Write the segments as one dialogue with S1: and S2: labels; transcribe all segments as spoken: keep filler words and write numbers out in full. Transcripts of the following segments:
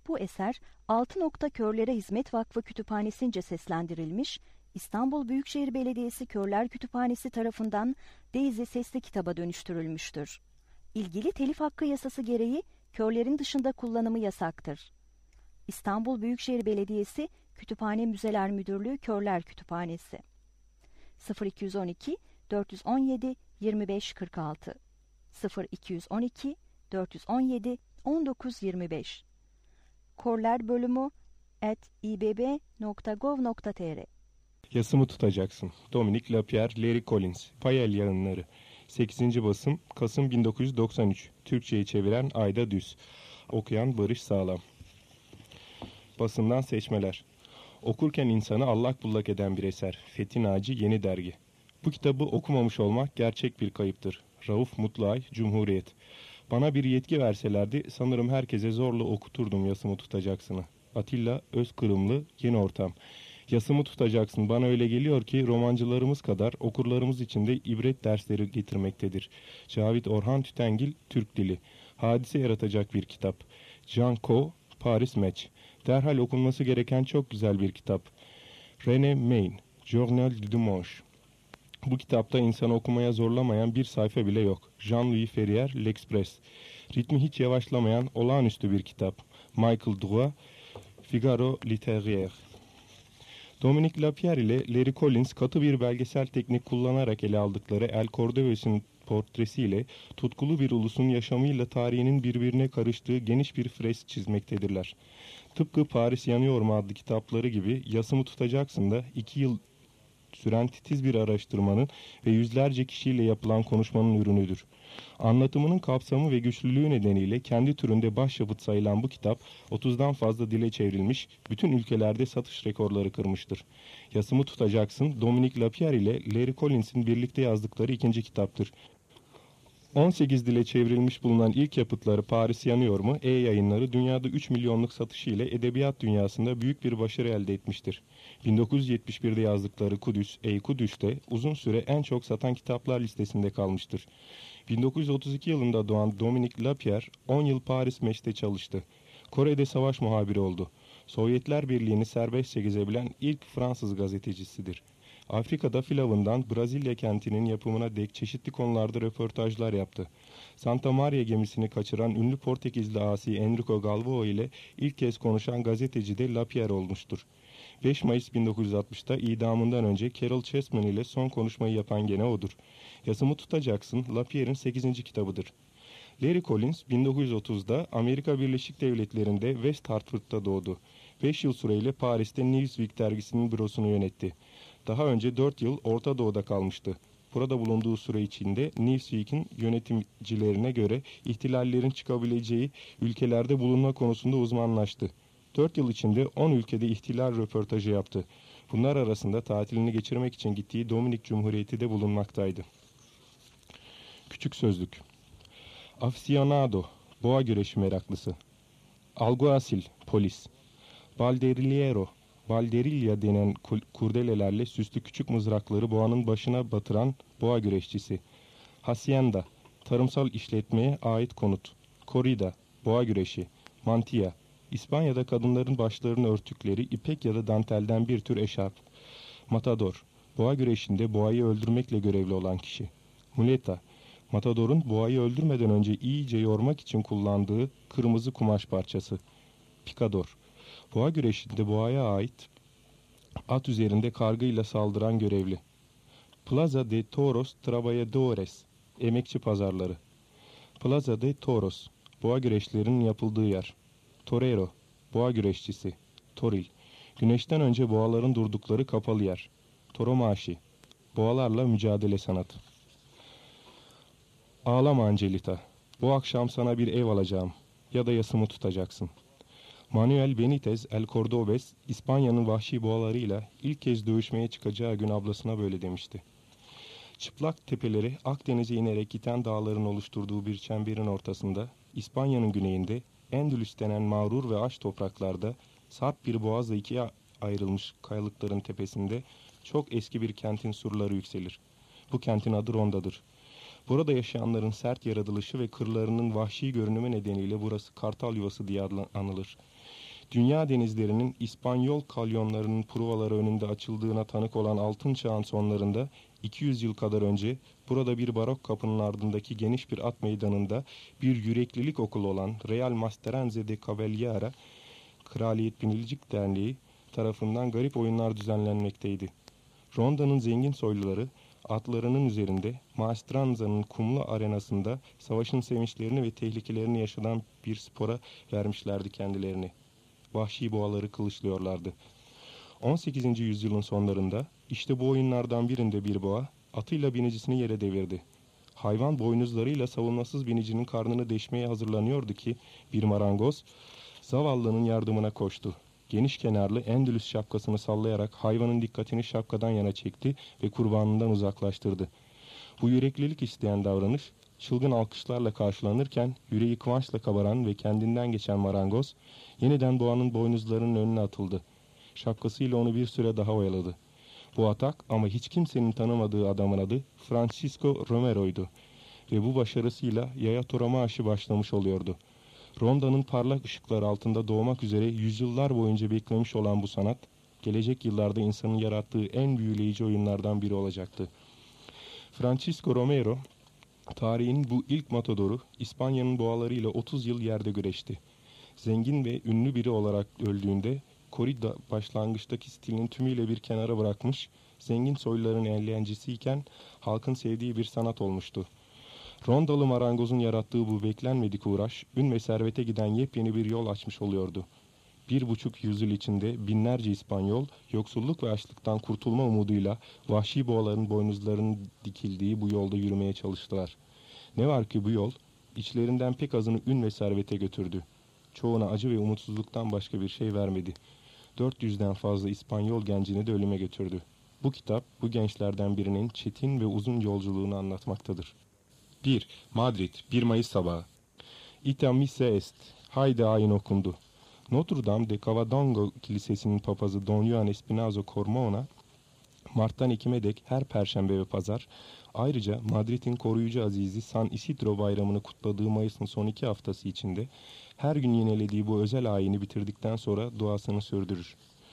S1: Bu eser Altı Nokta Körlere Hizmet Vakfı Kütüphanesi'nce seslendirilmiş, İstanbul Büyükşehir Belediyesi Körler Kütüphanesi tarafından Daisy sesli kitaba dönüştürülmüştür. İlgili telif hakkı yasası gereği körlerin dışında kullanımı yasaktır. İstanbul Büyükşehir Belediyesi Kütüphane Müzeler Müdürlüğü Körler Kütüphanesi sıfır iki on iki dört on yedi yirmi beş kırk altı sıfır iki on iki dört on yedi on dokuz yirmi beş Körler bölümü at ibb nokta gov nokta tr
S2: Yasımı tutacaksın. Dominic Lapierre, Larry Collins. Payel Yayınları. sekizinci basım Kasım bin dokuz yüz doksan üç. Türkçe'ye çeviren Ayda Düz. Okuyan Barış Sağlam. Basından seçmeler. Okurken insanı allak bullak eden bir eser. Fethi Naci Yeni Dergi. Bu kitabı okumamış olmak gerçek bir kayıptır. Rauf Mutluay, Cumhuriyet. Bana bir yetki verselerdi sanırım herkese zorla okuturdum Yasımı Tutacaksın'ı. Atilla Özkırımlı, Yeni Ortam. Yasımı tutacaksın. Bana öyle geliyor ki romancılarımız kadar okurlarımız için de ibret dersleri getirmektedir. Cavit Orhan Tütengil, Türk Dili. Hadise yaratacak bir kitap. Jean Co, Paris Match. Derhal okunması gereken çok güzel bir kitap. René Main, Journal du Dimanche. Bu kitapta insanı okumaya zorlamayan bir sayfa bile yok. Jean-Louis Ferrier, L'Express. Ritmi hiç yavaşlamayan olağanüstü bir kitap. Michael Drouat, Figaro Littéraire. Dominic Lapierre ile Larry Collins katı bir belgesel teknik kullanarak ele aldıkları El Cordobes'in portresiyle tutkulu bir ulusun yaşamıyla tarihinin birbirine karıştığı geniş bir fresk çizmektedirler. Tıpkı Paris Yanıyor mu adlı kitapları gibi Yasımı Tutacaksın da iki yıl süren titiz bir araştırmanın ve yüzlerce kişiyle yapılan konuşmanın ürünüdür. Anlatımının kapsamı ve güçlülüğü nedeniyle kendi türünde başyapıt sayılan bu kitap otuzdan fazla dile çevrilmiş, bütün ülkelerde satış rekorları kırmıştır. Yasımı Tutacaksın, Dominic Lapierre ile Larry Collins'in birlikte yazdıkları ikinci kitaptır. on sekiz dile çevrilmiş bulunan ilk yapıtları Paris Yanıyor mu? E-Yayınları dünyada üç milyonluk satışı ile edebiyat dünyasında büyük bir başarı elde etmiştir. bin dokuz yüz yetmiş birde yazdıkları Kudüs, Ey Kudüs'te uzun süre en çok satan kitaplar listesinde kalmıştır. bin dokuz yüz otuz iki yılında doğan Dominic Lapierre on yıl Paris Match'te çalıştı. Kore'de savaş muhabiri oldu. Sovyetler Birliği'ni serbestçe gezebilen ilk Fransız gazetecisidir. Afrika'da fil avından Brezilya kentinin yapımına dek çeşitli konularda röportajlar yaptı. Santa Maria gemisini kaçıran ünlü Portekizli asi Enrico Galvao ile ilk kez konuşan gazeteci de Lapierre olmuştur. beş Mayıs bin dokuz yüz altmışta idamından önce Carol Chessman ile son konuşmayı yapan gene odur. Yasımı Tutacaksın, Lapierre'in sekizinci kitabıdır. Larry Collins bin dokuz yüz otuzda Amerika Birleşik Devletleri'nde West Hartford'da doğdu. beş yıl süreyle Paris'te Newsweek dergisinin bürosunu yönetti. Daha önce dört yıl Orta Doğu'da kalmıştı. Burada bulunduğu süre içinde Newsweek'in yönetimcilerine göre ihtilallerin çıkabileceği ülkelerde bulunma konusunda uzmanlaştı. dört yıl içinde on ülkede ihtilal röportajı yaptı. Bunlar arasında tatilini geçirmek için gittiği Dominik Cumhuriyeti de bulunmaktaydı. Küçük Sözlük. Aficionado, boğa güreşi meraklısı. Alguacil, polis. Balderillero, balderilya denen kurdelelerle süslü küçük mızrakları boğanın başına batıran boğa güreşçisi. Hacienda, tarımsal işletmeye ait konut. Corrida, boğa güreşi. Mantilla, İspanya'da kadınların başlarını örttükleri ipek ya da dantelden bir tür eşarp. Matador, boğa güreşinde boğayı öldürmekle görevli olan kişi. Muleta, matadorun boğayı öldürmeden önce iyice yormak için kullandığı kırmızı kumaş parçası. Picador, boğa güreşinde boğaya ait at üzerinde kargıyla saldıran görevli. Plaza de Toros Trabajadores, emekçi pazarları. Plaza de Toros, boğa güreşlerinin yapıldığı yer. Torero, boğa güreşçisi. Toril, güneşten önce boğaların durdukları kapalı yer. Toromaşi, boğalarla mücadele sanatı. Ağlama Angelita, bu akşam sana bir ev alacağım ya da yasımı tutacaksın. Manuel Benitez El Cordobes, İspanya'nın vahşi boğalarıyla ilk kez dövüşmeye çıkacağı gün ablasına böyle demişti. Çıplak tepeleri Akdeniz'e inerek giden dağların oluşturduğu bir çemberin ortasında, İspanya'nın güneyinde, Endülüs denen mağrur ve aç topraklarda, sarp bir boğazla ikiye ayrılmış kayalıkların tepesinde, çok eski bir kentin surları yükselir. Bu kentin adı Ronda'dır. Burada yaşayanların sert yaratılışı ve kırlarının vahşi görünümü nedeniyle burası kartal yuvası diye anılır. Dünya denizlerinin İspanyol kalyonlarının provaları önünde açıldığına tanık olan Altın Çağ'ın sonlarında iki yüz yıl kadar önce burada bir barok kapının ardındaki geniş bir at meydanında bir yüreklilik okulu olan Real Maestranze de Cavalleria Kraliyet Binicilik Derneği tarafından garip oyunlar düzenlenmekteydi. Ronda'nın zengin soyluları atlarının üzerinde Maestranza'nın kumlu arenasında savaşın sevinçlerini ve tehlikelerini yaşanan bir spora vermişlerdi kendilerini. Vahşi boğaları kılıçlıyorlardı. on sekizinci yüzyılın sonlarında işte bu oyunlardan birinde bir boğa atıyla binicisini yere devirdi. Hayvan boynuzlarıyla savunmasız binicinin karnını deşmeye hazırlanıyordu ki bir marangoz zavallının yardımına koştu. Geniş kenarlı Endülüs şapkasını sallayarak hayvanın dikkatini şapkadan yana çekti ve kurbanından uzaklaştırdı. Bu yüreklilik isteyen davranış çılgın alkışlarla karşılanırken yüreği kıvançla kabaran ve kendinden geçen marangoz yeniden boğanın boynuzlarının önüne atıldı. Şapkasıyla onu bir süre daha oyaladı. Bu atak ama hiç kimsenin tanımadığı adamın adı Francisco Romero'ydu ve bu başarısıyla yaya tura marşı başlamış oluyordu. Ronda'nın parlak ışıklar altında doğmak üzere yüzyıllar boyunca beklemiş olan bu sanat, gelecek yıllarda insanın yarattığı en büyüleyici oyunlardan biri olacaktı. Francisco Romero, tarihin bu ilk matadoru İspanya'nın boğalarıyla otuz yıl yerde güreşti. Zengin ve ünlü biri olarak öldüğünde korrida başlangıçtaki stilinin tümüyle bir kenara bırakmış, zengin soyluların eğlencisiyken halkın sevdiği bir sanat olmuştu. Rondalı marangozun yarattığı bu beklenmedik uğraş, ün ve servete giden yepyeni bir yol açmış oluyordu. Bir buçuk yüzyıl içinde binlerce İspanyol, yoksulluk ve açlıktan kurtulma umuduyla vahşi boğaların boynuzlarının dikildiği bu yolda yürümeye çalıştılar. Ne var ki bu yol, içlerinden pek azını ün ve servete götürdü. Çoğuna acı ve umutsuzluktan başka bir şey vermedi. dört yüzden fazla İspanyol gencini de ölüme götürdü. Bu kitap, bu gençlerden birinin çetin ve uzun yolculuğunu anlatmaktadır. bir. Madrid, bir Mayıs sabahı. Ita missa est. Haydi ayin okundu. Notre Dame de Covadonga Kilisesi'nin papazı Don Juan Espinazo Carmona, Mart'tan Ekim'e dek her perşembe ve pazar, ayrıca Madrid'in koruyucu azizi San Isidro bayramını kutladığı Mayıs'ın son iki haftası içinde, her gün yinelediği bu özel ayini bitirdikten sonra duasını sürdürür.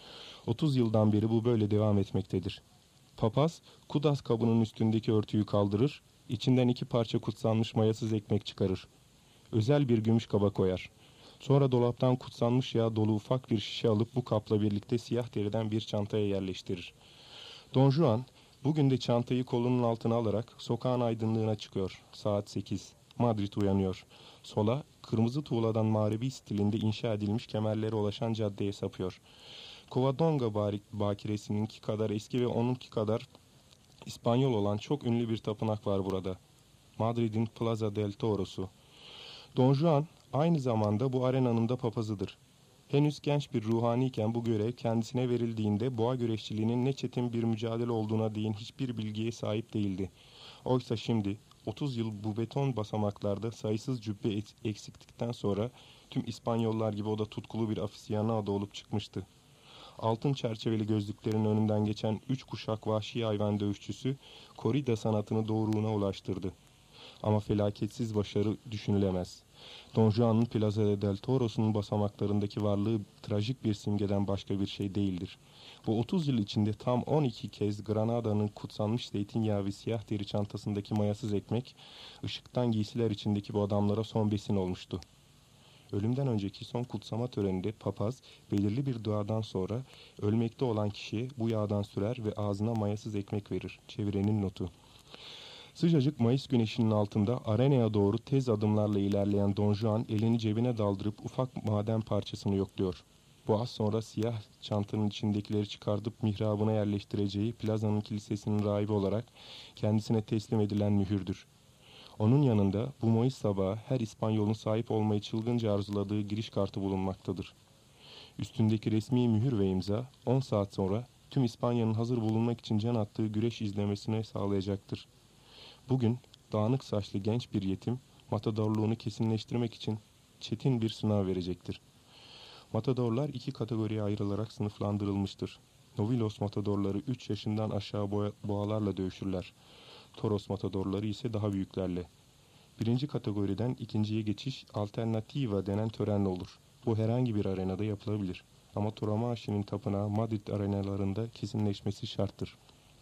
S2: otuz yıldan beri bu böyle devam etmektedir. Papaz, kudas kabının üstündeki örtüyü kaldırır, içinden iki parça kutsanmış mayasız ekmek çıkarır. Özel bir gümüş kaba koyar. Sonra dolaptan kutsanmış yağ dolu ufak bir şişe alıp bu kapla birlikte siyah deriden bir çantaya yerleştirir. Don Juan, bugün de çantayı kolunun altına alarak sokağın aydınlığına çıkıyor. Saat sekiz. Madrid uyanıyor. Sola, kırmızı tuğladan mağribi stilinde inşa edilmiş kemerlere ulaşan caddeye sapıyor. Covadonga bakiresininki kadar eski ve onunki kadar İspanyol olan çok ünlü bir tapınak var burada. Madrid'in Plaza del Toros'u. Don Juan aynı zamanda bu arenanın da papazıdır. Henüz genç bir ruhaniyken bu görev kendisine verildiğinde boğa güreşçiliğinin ne çetin bir mücadele olduğuna değin hiçbir bilgiye sahip değildi. Oysa şimdi otuz yıl bu beton basamaklarda sayısız cübbe eksiktikten sonra tüm İspanyollar gibi o da tutkulu bir afisyonado olup çıkmıştı. Altın çerçeveli gözlüklerin önünden geçen üç kuşak vahşi hayvan dövüşçüsü korrida sanatını doğruğuna ulaştırdı. Ama felaketsiz başarı düşünülemez. Don Juan'ın Plaza del Toros'un basamaklarındaki varlığı trajik bir simgeden başka bir şey değildir. Bu otuz yıl içinde tam on iki kez Granada'nın kutsanmış zeytinyağı ve siyah deri çantasındaki mayasız ekmek, ışıktan giysiler içindeki bu adamlara son besin olmuştu. Ölümden önceki son kutsama töreninde papaz belirli bir duadan sonra ölmekte olan kişiye bu yağdan sürer ve ağzına mayasız ekmek verir. Çevirenin notu. Sıcacık Mayıs güneşinin altında arenaya doğru tez adımlarla ilerleyen Don Juan elini cebine daldırıp ufak maden parçasını yokluyor. Bu az sonra siyah çantanın içindekileri çıkartıp mihrabına yerleştireceği plazanın kilisesinin rahibi olarak kendisine teslim edilen mühürdür. Onun yanında bu Mayıs sabahı her İspanyol'un sahip olmayı çılgınca arzuladığı giriş kartı bulunmaktadır. Üstündeki resmi mühür ve imza on saat sonra tüm İspanya'nın hazır bulunmak için can attığı güreş izlemesine sağlayacaktır. Bugün dağınık saçlı genç bir yetim matadorluğunu kesinleştirmek için çetin bir sınav verecektir. Matadorlar iki kategoriye ayrılarak sınıflandırılmıştır. Novilos matadorları üç yaşından aşağı boğalarla dövüşürler. Toros matadorları ise daha büyüklerle. Birinci kategoriden ikinciye geçiş alternativa denen törenle olur. Bu herhangi bir arenada yapılabilir. Ama Toramashi'nin tapınağı Madrid arenalarında kesinleşmesi şarttır.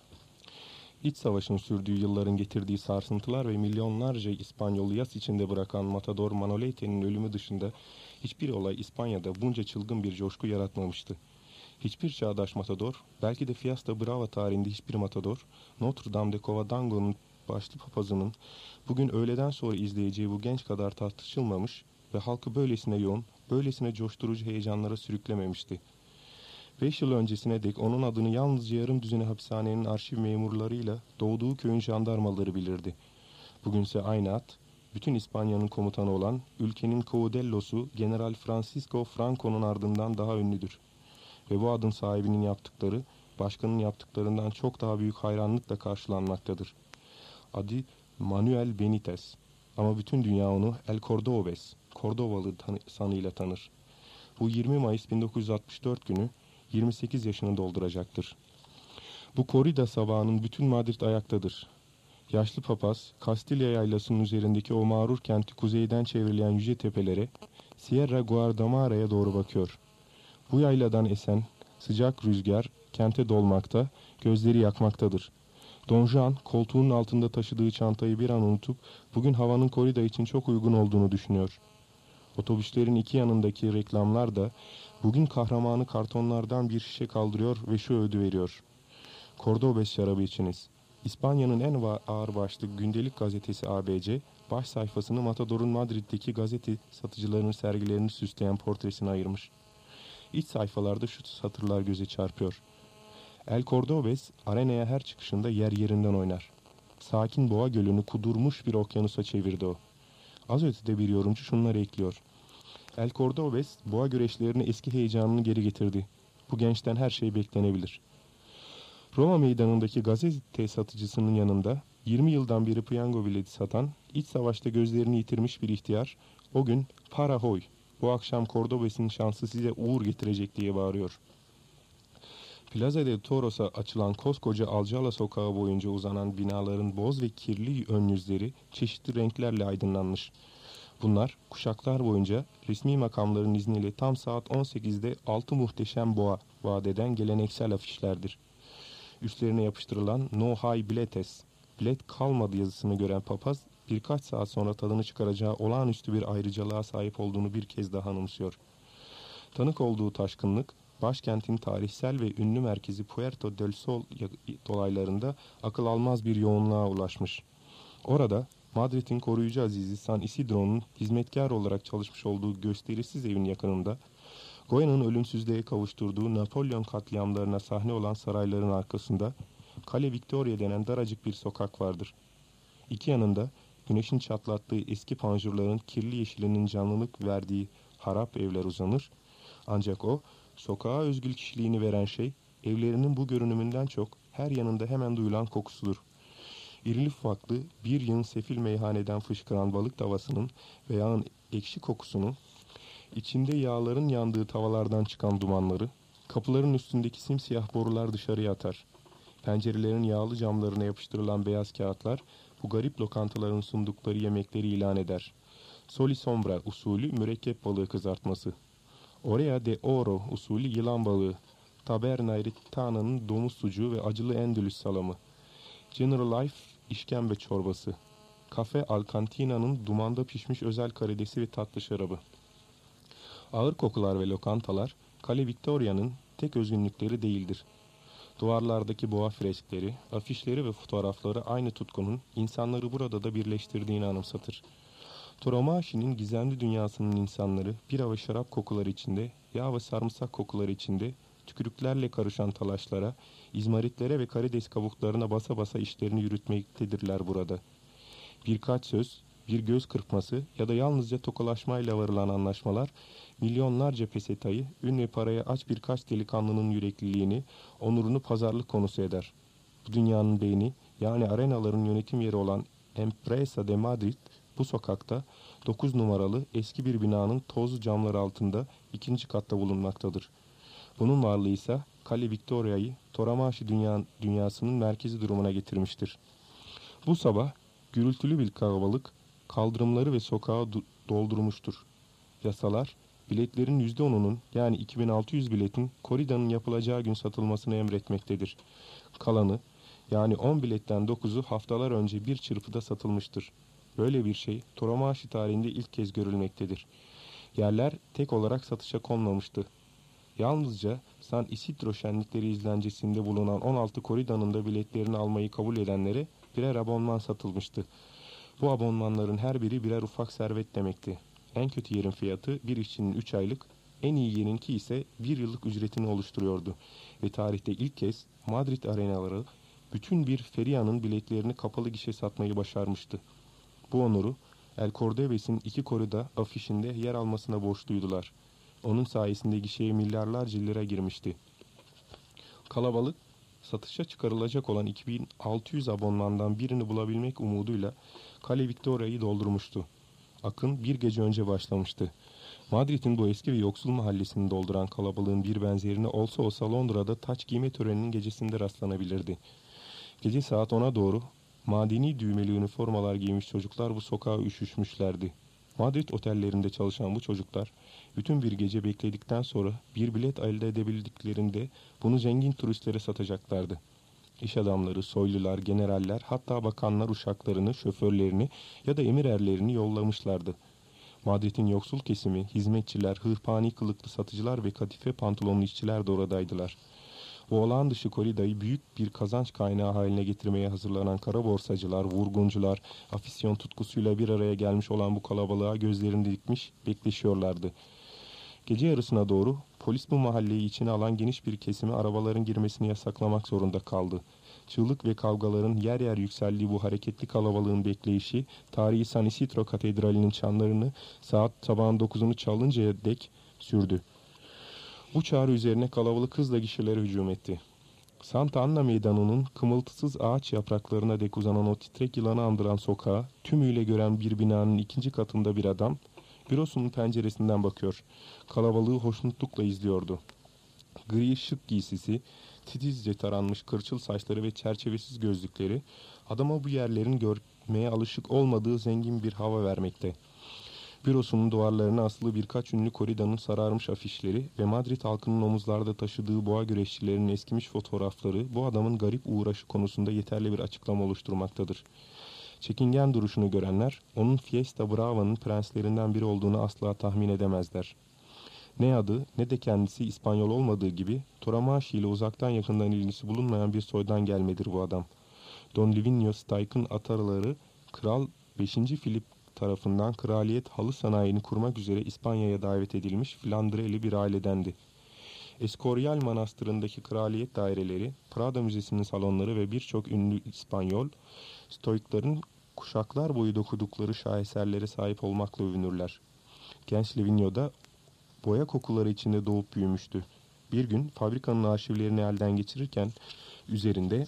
S2: İç savaşın sürdüğü yılların getirdiği sarsıntılar ve milyonlarca İspanyolu yas içinde bırakan Matador Manolete'nin ölümü dışında hiçbir olay İspanya'da bunca çılgın bir coşku yaratmamıştı. Hiçbir çağdaş matador, belki de Fiesta Brava tarihinde hiçbir matador, Notre Dame de Covadongo'nun başlı papazının bugün öğleden sonra izleyeceği bu genç kadar tartışılmamış ve halkı böylesine yoğun, böylesine coşturucu heyecanlara sürüklememişti. Beş yıl öncesine dek onun adını yalnızca yarım düzine hapishanenin arşiv memurlarıyla doğduğu köyün jandarmaları bilirdi. Bugünse aynı at, bütün İspanya'nın komutanı olan ülkenin Caudellosu General Francisco Franco'nun ardından daha ünlüdür. Ve bu adın sahibinin yaptıkları, başkanın yaptıklarından çok daha büyük hayranlıkla karşılanmaktadır. Adı Manuel Benitez. Ama bütün dünya onu El Cordobés, Kordovalı tanı sanıyla tanır. Bu yirmi Mayıs bin dokuz yüz altmış dört günü yirmi sekiz yaşını dolduracaktır. Bu korrida sabahının bütün Madrid ayaktadır. Yaşlı papaz, Kastilya yaylasının üzerindeki o mağrur kenti kuzeyden çevrilen yüce tepelere, Sierra Guardamara'ya doğru bakıyor. Bu yayladan esen sıcak rüzgar kente dolmakta, gözleri yakmaktadır. Don Juan koltuğunun altında taşıdığı çantayı bir an unutup bugün havanın korrida için çok uygun olduğunu düşünüyor. Otobüslerin iki yanındaki reklamlar da bugün kahramanı kartonlardan bir şişe kaldırıyor ve şu öğüdü veriyor. Cordobés şarabı içiniz. İspanya'nın en ağırbaşlı gündelik gazetesi A B C, baş sayfasını Matador'un Madrid'deki gazete satıcılarının sergilerini süsleyen portresine ayırmış. İç sayfalarda şu satırlar göze çarpıyor. El Cordobés, arenaya her çıkışında yer yerinden oynar. Sakin Boğa Gölü'nü kudurmuş bir okyanusa çevirdi o. Az ötede bir yorumcu şunları ekliyor. El Cordobés, boğa güreşlerini eski heyecanını geri getirdi. Bu gençten her şey beklenebilir. Roma meydanındaki gazete satıcısının yanında yirmi yıldan beri piyango bileti satan, iç savaşta gözlerini yitirmiş bir ihtiyar, o gün para hoy, bu akşam Cordobés'in şansı size uğur getirecek diye bağırıyor. Plaza de Toros'a açılan koskoca Alcala sokağı boyunca uzanan binaların boz ve kirli ön yüzleri çeşitli renklerle aydınlanmış. Bunlar kuşaklar boyunca resmi makamların izniyle tam saat on sekizde altı muhteşem boğa vaat eden geleneksel afişlerdir. Üstlerine yapıştırılan No hay biletes, bilet kalmadı yazısını gören papaz birkaç saat sonra tadını çıkaracağı olağanüstü bir ayrıcalığa sahip olduğunu bir kez daha anımsıyor. Tanık olduğu taşkınlık, başkentin tarihsel ve ünlü merkezi Puerto del Sol dolaylarında akıl almaz bir yoğunluğa ulaşmış. Orada Madrid'in koruyucu azizi San Isidro'nun hizmetkar olarak çalışmış olduğu gösterisiz evin yakınında, Goya'nın ölümsüzlüğe kavuşturduğu Napolyon katliamlarına sahne olan sarayların arkasında, Kale Victoria denen daracık bir sokak vardır. İki yanında güneşin çatlattığı eski panjurların kirli yeşilinin canlılık verdiği harap evler uzanır. Ancak o, sokağa özgül kişiliğini veren şey, evlerinin bu görünümünden çok her yanında hemen duyulan kokusudur. İrili ufaklı bir yığın sefil meyhaneden fışkıran balık tavasının ve yağın ekşi kokusunun, içinde yağların yandığı tavalardan çıkan dumanları, kapıların üstündeki simsiyah borular dışarıya atar. Pencerelerin yağlı camlarına yapıştırılan beyaz kağıtlar, bu garip lokantaların sundukları yemekleri ilan eder. Soli sombra usulü mürekkep balığı kızartması. Orea de oro usulü yılan balığı. Taberna Eritana'nın domuz sucuğu ve acılı endülüs salamı. General Life işkembe çorbası. Cafe Alcantina'nın dumanda pişmiş özel karidesi ve tatlı şarabı. Ağır kokular ve lokantalar, Kale Victoria'nın tek özgünlükleri değildir. Duvarlardaki boğa freskleri, afişleri ve fotoğrafları aynı tutkunun insanları burada da birleştirdiğini anımsatır. Toramashi'nin gizemli dünyasının insanları bir hava şarap kokuları içinde, yağ ve sarımsak kokuları içinde, tükürüklerle karışan talaşlara, izmaritlere ve karides kabuklarına basa basa işlerini yürütmektedirler burada. Birkaç söz, bir göz kırpması ya da yalnızca tokalaşmayla varılan anlaşmalar, milyonlarca pesetayı, ün ve paraya aç birkaç delikanlının yürekliliğini, onurunu pazarlık konusu eder. Bu dünyanın beyni, yani arenaların yönetim yeri olan Empresa de Madrid, bu sokakta dokuz numaralı eski bir binanın tozlu camları altında ikinci katta bulunmaktadır. Bunun varlığı ise Kale Victoria'yı Toramashi dünya, dünyasının merkezi durumuna getirmiştir. Bu sabah gürültülü bir kalabalık kaldırımları ve sokağı doldurmuştur. Yasalar, biletlerin yüzde onunun yani iki bin altı yüz biletin korridanın yapılacağı gün satılmasını emretmektedir. Kalanı yani on biletten dokuzu haftalar önce bir çırpıda satılmıştır. Böyle bir şey Toramanchi tarihinde ilk kez görülmektedir. Yerler tek olarak satışa konmamıştı. Yalnızca San Isidro şenlikleri izlencesinde bulunan on altı korridanın da biletlerini almayı kabul edenlere birer abonman satılmıştı. Bu abonmanların her biri birer ufak servet demekti. En kötü yerin fiyatı bir işçinin üç aylık, en iyi yerinki ise bir yıllık ücretini oluşturuyordu. Ve tarihte ilk kez Madrid arenaları bütün bir ferianın biletlerini kapalı gişe satmayı başarmıştı. Bu onuru El Cordobes'in iki korida afişinde yer almasına borçluydular. Onun sayesinde gişeye milyarlarca lira girmişti. Kalabalık, satışa çıkarılacak olan iki bin altı yüz abonmandan birini bulabilmek umuduyla Kale Victoria'yı doldurmuştu. Akın bir gece önce başlamıştı. Madrid'in bu eski ve yoksul mahallesini dolduran kalabalığın bir benzerine olsa olsa Londra'da taç giyme töreninin gecesinde rastlanabilirdi. Gece saat ona doğru madeni düğmeli üniformalar giymiş çocuklar bu sokağa üşüşmüşlerdi. Madrid otellerinde çalışan bu çocuklar bütün bir gece bekledikten sonra bir bilet elde edebildiklerinde bunu zengin turistlere satacaklardı. İş adamları, soylular, generaller, hatta bakanlar uşaklarını, şoförlerini ya da emir erlerini yollamışlardı. Madrid'in yoksul kesimi, hizmetçiler, hırpani kılıklı satıcılar ve kadife pantolonlu işçiler de oradaydılar. Bu olağan dışı koridayı büyük bir kazanç kaynağı haline getirmeye hazırlanan kara borsacılar, vurguncular, afisyon tutkusuyla bir araya gelmiş olan bu kalabalığa gözlerini dikmiş bekleşiyorlardı. Gece yarısına doğru polis bu mahalleyi içine alan geniş bir kesimi arabaların girmesini yasaklamak zorunda kaldı. Çığlık ve kavgaların yer yer yükseldiği bu hareketli kalabalığın bekleyişi, tarihi San Isidro Katedrali'nin çanlarını saat sabahın dokuzunu çalıncaya dek sürdü. Bu çağrı üzerine kalabalık hızla gişelere hücum etti. Santa Anna Meydanı'nın kımıltısız ağaç yapraklarına dek uzanan o titrek yılanı andıran sokağı tümüyle gören bir binanın ikinci katında bir adam bürosunun penceresinden bakıyor. Kalabalığı hoşnutlukla izliyordu. Gri şık giysisi, titizce taranmış kırçıl saçları ve çerçevesiz gözlükleri adama bu yerlerin görmeye alışık olmadığı zengin bir hava vermekte. Bürosunun duvarlarına asılı birkaç ünlü koridanın sararmış afişleri ve Madrid halkının omuzlarda taşıdığı boğa güreşçilerinin eskimiş fotoğrafları bu adamın garip uğraşı konusunda yeterli bir açıklama oluşturmaktadır. Çekingen duruşunu görenler onun Fiesta Brava'nın prenslerinden biri olduğunu asla tahmin edemezler. Ne adı ne de kendisi İspanyol olmadığı gibi Toramanchi ile uzaktan yakından ilgisi bulunmayan bir soydan gelmedir bu adam. Don Livinio Stike'ın ataları Kral beşinci Philip tarafından kraliyet halı sanayini kurmak üzere İspanya'ya davet edilmiş Flandreli bir ailedendi. Escorial Manastırı'ndaki kraliyet daireleri, Prada Müzesi'nin salonları ve birçok ünlü İspanyol stoikların kuşaklar boyu dokudukları şaheserlere sahip olmakla övünürler. Genç Livinio'da boya kokuları içinde doğup büyümüştü. Bir gün fabrikanın arşivlerini elden geçirirken üzerinde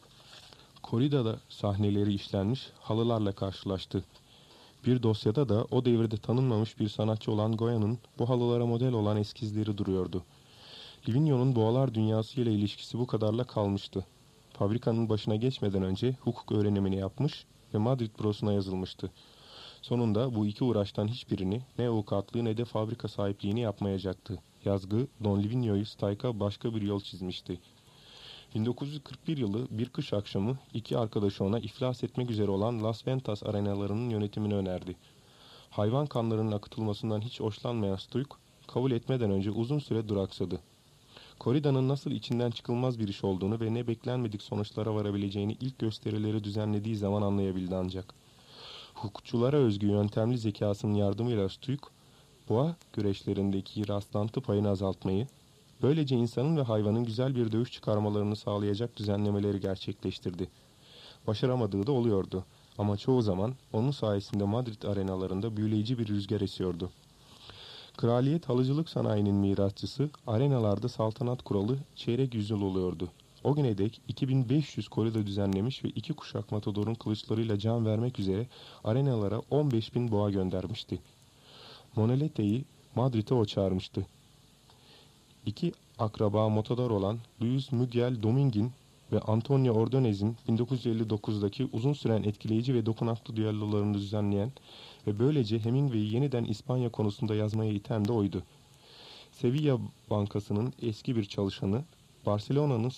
S2: koridada sahneleri işlenmiş halılarla karşılaştı. Bir dosyada da o devirde tanınmamış bir sanatçı olan Goya'nın bu halılara model olan eskizleri duruyordu. Livinio'nun boğalar dünyasıyla ilişkisi bu kadarla kalmıştı. Fabrikanın başına geçmeden önce hukuk öğrenimini yapmış ve Madrid bürosuna yazılmıştı. Sonunda bu iki uğraştan hiçbirini ne avukatlığı ne de fabrika sahipliğini yapmayacaktı. Yazgı Don Livinio'yu Stike'a başka bir yol çizmişti. bin dokuz yüz kırk bir yılı bir kış akşamı iki arkadaşı ona iflas etmek üzere olan Las Ventas arenalarının yönetimini önerdi. Hayvan kanlarının akıtılmasından hiç hoşlanmayan Stoik, kabul etmeden önce uzun süre duraksadı. Korrida'nın nasıl içinden çıkılmaz bir iş olduğunu ve ne beklenmedik sonuçlara varabileceğini ilk gösterileri düzenlediği zaman anlayabildi ancak. Hukukçulara özgü yöntemli zekasının yardımıyla Stoik, boğa güreşlerindeki rastlantı payını azaltmayı, böylece insanın ve hayvanın güzel bir dövüş çıkarmalarını sağlayacak düzenlemeleri gerçekleştirdi. Başaramadığı da oluyordu ama çoğu zaman onun sayesinde Madrid arenalarında büyüleyici bir rüzgar esiyordu. Kraliyet halıcılık sanayinin mirasçısı arenalarda saltanat kuralı çeyrek yüzyıl oluyordu. O güne dek iki bin beş yüz korida düzenlemiş ve iki kuşak matadorun kılıçlarıyla can vermek üzere arenalara on beş bin boğa göndermişti. Monelette'yi Madrid'e o çağırmıştı. İki akraba matador olan Luis Miguel Dominguez'in ve Antonio Ordonez'in bin dokuz yüz elli dokuzdaki uzun süren etkileyici ve dokunaklı düellolarını düzenleyen ve böylece Hemingway'i yeniden İspanya konusunda yazmaya iten de oydu. Sevilla Bankası'nın eski bir çalışanı, Barcelona'nın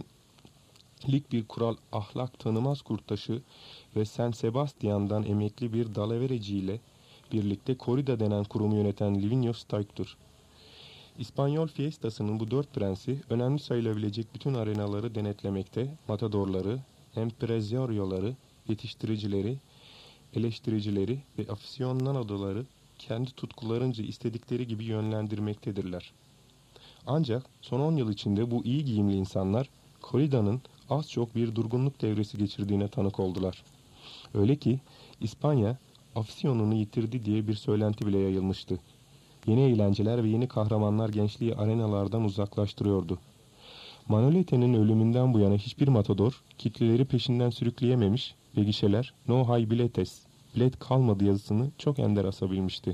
S2: seksenlik bir kural ahlak tanımaz kurttaşı ve San Sebastian'dan emekli bir dalavereciyle birlikte Corrida denen kurumu yöneten Livinio Stoic'tur. İspanyol Fiestası'nın bu dört prensi önemli sayılabilecek bütün arenaları denetlemekte, matadorları, empresarioları, yetiştiricileri, eleştiricileri ve aficionadoları kendi tutkularınca istedikleri gibi yönlendirmektedirler. Ancak son on yıl içinde bu iyi giyimli insanlar Corrida'nın az çok bir durgunluk devresi geçirdiğine tanık oldular. Öyle ki İspanya afisyonunu yitirdi diye bir söylenti bile yayılmıştı. Yeni eğlenceler ve yeni kahramanlar gençliği arenalardan uzaklaştırıyordu. Manolete'nin ölümünden bu yana hiçbir matador kitleleri peşinden sürükleyememiş ve gişeler "No hay biletes", bilet kalmadı yazısını çok ender asabilmişti.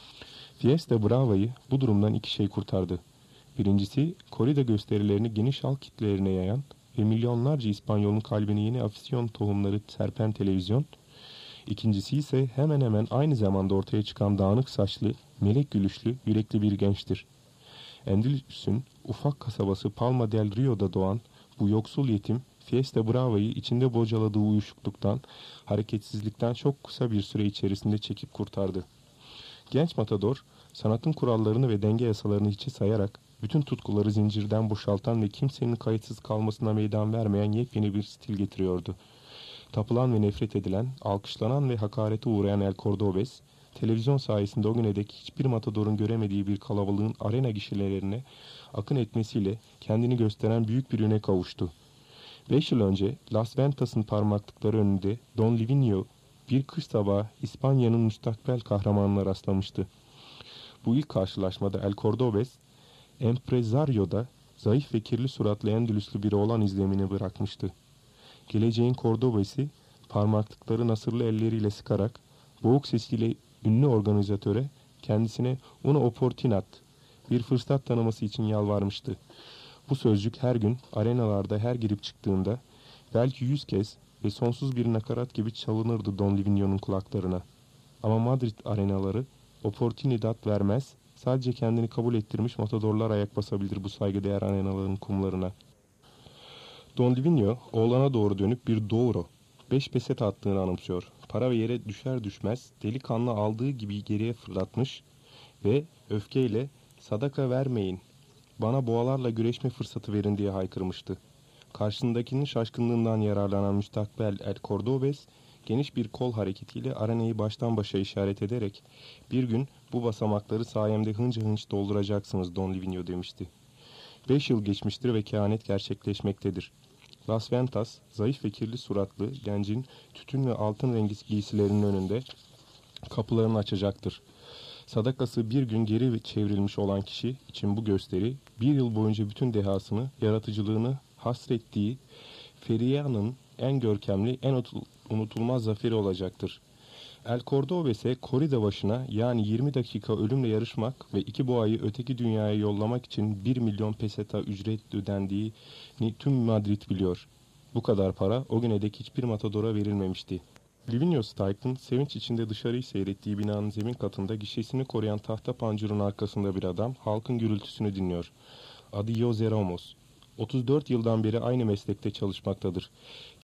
S2: Fiesta Brava'yı bu durumdan iki şey kurtardı. Birincisi, korrida gösterilerini geniş halk kitlelerine yayan ve milyonlarca İspanyolun kalbine yeni afisyon tohumları serpen televizyon. İkincisi ise hemen hemen aynı zamanda ortaya çıkan dağınık saçlı, melek gülüşlü, yürekli bir gençtir. Endülüs'ün ufak kasabası Palma del Rio'da doğan bu yoksul yetim, Fiesta Brava'yı içinde bocaladığı uyuşukluktan, hareketsizlikten çok kısa bir süre içerisinde çekip kurtardı. Genç matador, sanatın kurallarını ve denge yasalarını hiçe sayarak, bütün tutkuları zincirden boşaltan ve kimsenin kayıtsız kalmasına meydan vermeyen yepyeni bir stil getiriyordu. Tapılan ve nefret edilen, alkışlanan ve hakarete uğrayan El Cordobés, televizyon sayesinde o güne dek hiçbir matadorun göremediği bir kalabalığın arena gişelerine akın etmesiyle kendini gösteren büyük bir üne kavuştu. Beş yıl önce Las Ventas'ın parmaklıkları önünde Don Livigno bir kış sabahı İspanya'nın müstakbel kahramanına rastlamıştı. Bu ilk karşılaşmada El Cordobés, empresario'da zayıf ve kirli suratlı Endülüslü biri olan izlemini bırakmıştı. Geleceğin Cordobés'i parmaklıkları nasırlı elleriyle sıkarak boğuk sesiyle ünlü organizatöre kendisine una oportunidad, bir fırsat tanıması için yalvarmıştı. Bu sözcük her gün arenalarda her girip çıktığında belki yüz kez ve sonsuz bir nakarat gibi çalınırdı Don Livigno'nun kulaklarına. Ama Madrid arenaları oportunidad vermez, sadece kendini kabul ettirmiş matadorlar ayak basabilir bu saygıdeğer arenaların kumlarına. Don Livigno oğlana doğru dönüp bir doğru, beş peset attığını anımsıyor. Para ve yere düşer düşmez delikanlı aldığı gibi geriye fırlatmış ve öfkeyle "Sadaka vermeyin, bana boğalarla güreşme fırsatı verin" diye haykırmıştı. Karşısındakinin şaşkınlığından yararlanan müstakbel El Cordobés, geniş bir kol hareketiyle arenayı baştan başa işaret ederek "Bir gün bu basamakları sayemde hınca hınç dolduracaksınız Don Livigno" demişti. Beş yıl geçmiştir ve kehanet gerçekleşmektedir. Las Ventas, zayıf ve kirli suratlı gencin tütün ve altın rengi giysilerinin önünde kapılarını açacaktır. Sadakası bir gün geri çevrilmiş olan kişi için bu gösteri, bir yıl boyunca bütün dehasını, yaratıcılığını hasrettiği Feria'nın en görkemli, en unutulmaz zaferi olacaktır. El Cordobés'e korrida başına yani yirmi dakika ölümle yarışmak ve iki boğayı öteki dünyaya yollamak için bir milyon peseta ücret ödendiğini tüm Madrid biliyor. Bu kadar para o güne dek hiçbir matadora verilmemişti. Livinio Stoic'ın sevinç içinde dışarıyı seyrettiği binanın zemin katında gişesini koruyan tahta pancurun arkasında bir adam halkın gürültüsünü dinliyor. Adı Jose Ramos. otuz dört yıldan beri aynı meslekte çalışmaktadır.